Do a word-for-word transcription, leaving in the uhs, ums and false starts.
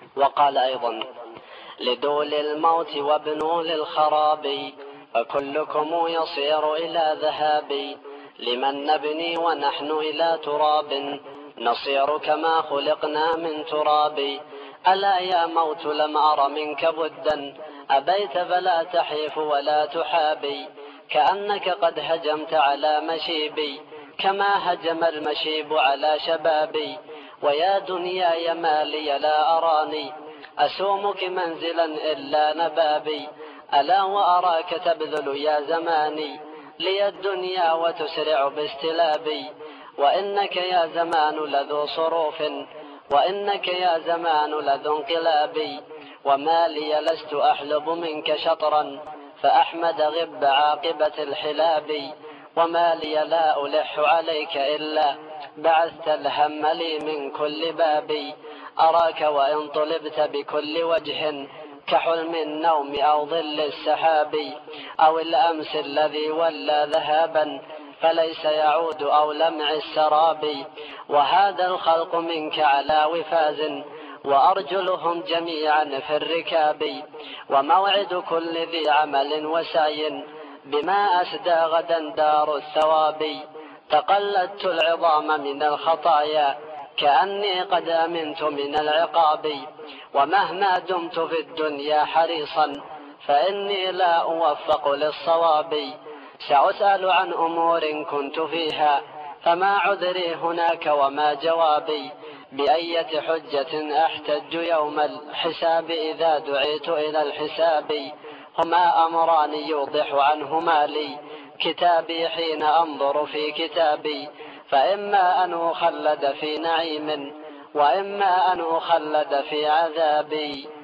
وقال أيضا: لدول الموت وابنوا للخراب، فكلكم يصير إلى ذهاب. لمن نبني ونحن إلى تراب، نصير كما خلقنا من تراب. ألا يا موت لم أر منك بدا، أبيت فلا تحيف ولا تحابي. كأنك قد هجمت على مشيبي، كما هجم المشيب على شبابي. ويا دنياي ما لي لا أراني، أسومك منزلا إلا نبابي. ألا وأراك تبذل يا زماني لي الدنيا وتسرع باستلابي. وإنك يا زمان لذو صروف، وإنك يا زمان لذو انقلابي. وما لي لست أحلب منك شطرا، فأحمد غب عاقبة الحلاب. وما لي لا ألح عليك إلا بعثت الهم لي من كل باب. أراك وإن طلبت بكل وجه كحلم النوم أو ظل السحاب، أو الأمس الذي ولى ذهابا فليس يعود أو لمع السراب. وهذا الخلق منك على وفاز، وأرجلهم جميعا في الركاب. وموعد كل ذي عمل وسعي بما أسدى غدا دار الثواب. تقلدت العظام من الخطايا كأني قد أمنت من العقاب. ومهما دمت في الدنيا حريصا فإني لا أوفق للصواب. سأسأل عن أمور كنت فيها فما عذري هناك وما جوابي. بأية حجة أحتج يوم الحساب إذا دعيت إلى الحساب. هما أمران يوضح عنهما لي كتابي حين أنظر في كتابي. فإما أن أخلد في نعيم، وإما أن أخلد في عذابي.